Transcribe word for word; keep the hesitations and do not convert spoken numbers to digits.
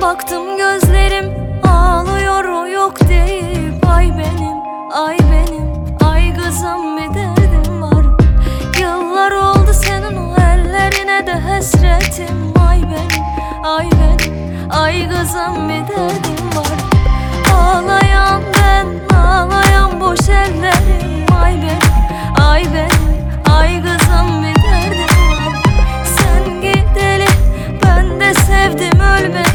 Baktım gözlerim ağlıyor, o yok deyip ay benim, ay benim, ay kızım bir derdim var. Yıllar oldu senin o ellerine de hasretim, ay benim, ay benim, ay kızım bir derdim var. Ağlayan ben, ağlayan boş ellerim, ay benim,